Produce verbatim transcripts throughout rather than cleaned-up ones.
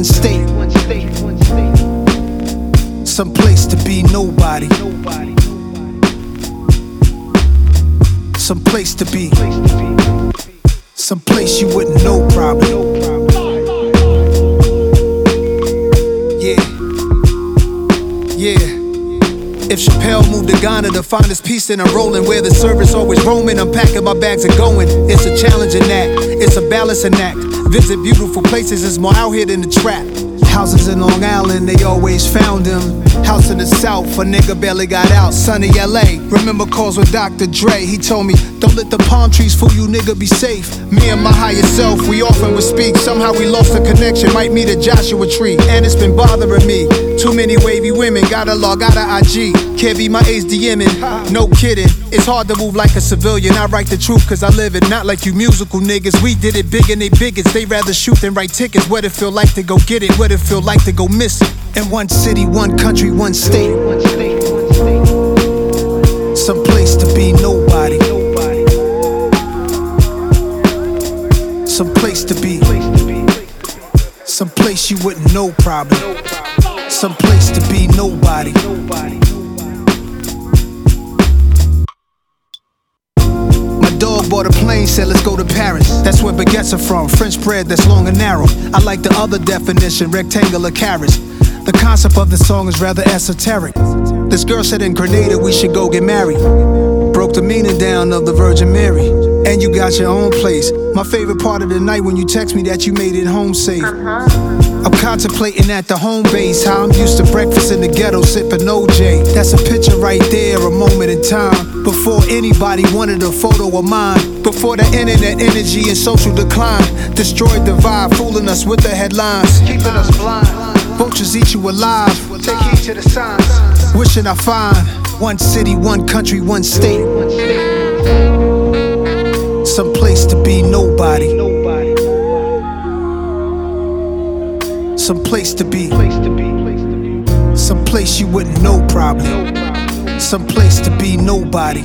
state. Some place to be nobody. Some place to be. Some place you wouldn't know probably. Yeah. Yeah. If Chappelle moved to Ghana to find his peace, then I'm rolling where the service always roaming. I'm packing my bags and going. It's a challenging act, it's a balancing act. Visit beautiful places, it's more out here than the trap. Houses in Long Island, they always found him. House in the South, a nigga barely got out. Sunny L A, remember calls with Doctor Dre. He told me, don't let the palm trees fool you, nigga, be safe. Me and my higher self, we often would speak. Somehow we lost the connection, might meet a Joshua tree. And it's been bothering me. Too many wavy women, gotta log out of I G. Can't be my age DMing, no kidding. It's hard to move like a civilian. I write the truth cause I live it, not like you musical niggas. We did it big and they bigots. They rather shoot than write tickets. What it feel like to go get it, what it feel like to go miss it. In one city, one country, one state. Some place to be nobody. Some place to be. Some place you wouldn't know probably. Some place to be nobody. Dog bought a plane, said let's go to Paris. That's where baguettes are from, French bread that's long and narrow. I like the other definition, rectangular carrots. The concept of the song is rather esoteric. This girl said in Grenada we should go get married. Broke the meaning down of the Virgin Mary. And you got your own place. My favorite part of the night when you text me that you made it home safe. I'm contemplating at the home base how I'm used to breakfast in the ghetto sipping O J. That's a picture right there, a moment in time. Before anybody wanted a photo of mine. Before the internet energy and social decline destroyed the vibe, fooling us with the headlines, keeping us blind. Vultures eat you alive. Take heed to the signs. Wishing I find one city, one country, one state. Some place to be nobody. Some place to be. Some place you wouldn't know probably. Some place to be nobody.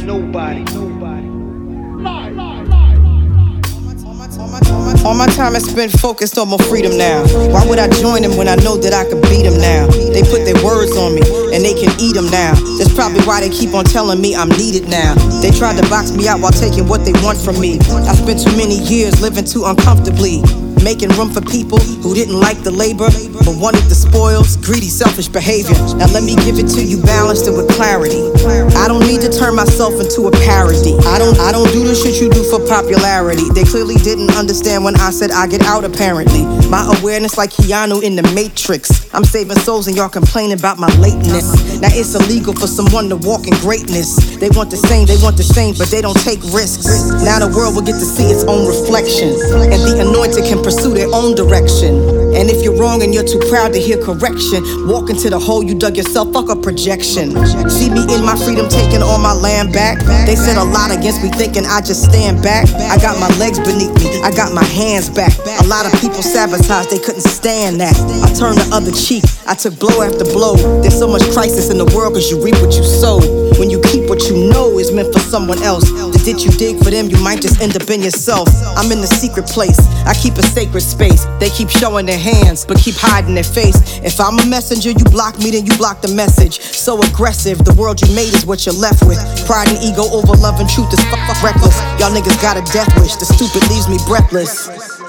All my time is spent focused on my freedom now. Why would I join them when I know that I could beat them now? They put their words on me and they can eat them now. That's probably why they keep on telling me I'm needed now. They tried to box me out while taking what they want from me. I spent too many years living too uncomfortably, making room for people who didn't like the labor but wanted the spoils, greedy, selfish behavior. Now let me give it to you balanced and with clarity. I don't need to turn myself into a parody. I don't I don't do the shit you do for popularity. They clearly didn't understand when I said I get out apparently. My awareness like Keanu in the Matrix. I'm saving souls and y'all complaining about my lateness. Now it's illegal for someone to walk in greatness. They want the same, they want the same, but they don't take risks. Now the world will get to see its own reflection, and the anointed can pursue their own direction. And if you're wrong and you're too proud to hear correction, walk into the hole you dug yourself, fuck a projection. See me in my freedom taking all my land back. They said a lot against me thinking I just stand back. I got my legs beneath me, I got my hands back. A lot of people sabotaged, they couldn't stand that. I turned the other cheek, I took blow after blow. There's so much crisis in the world cause you reap what you sow. When you keep what you know is meant for someone else, the ditch you dig for them you might just end up in yourself. I'm in the secret place, I keep a sacred space. They keep showing their hands but keep hiding their face. If I'm a messenger, you block me, then you block the message. So aggressive, the world you made is what you're left with. Pride and ego over love and truth is fuck, fuck reckless. Y'all niggas got a death wish, the stupid leaves me breathless.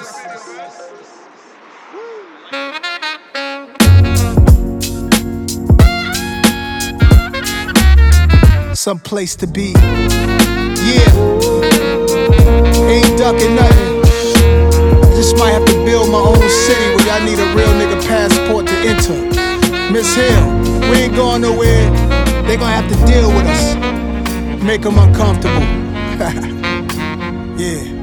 Some place to be. Yeah. Ain't ducking nothing. Just might have to build my own city where y'all need a real nigga passport to enter. Miss Hill, we ain't going nowhere. They gonna have to deal with us. Make them uncomfortable. Yeah.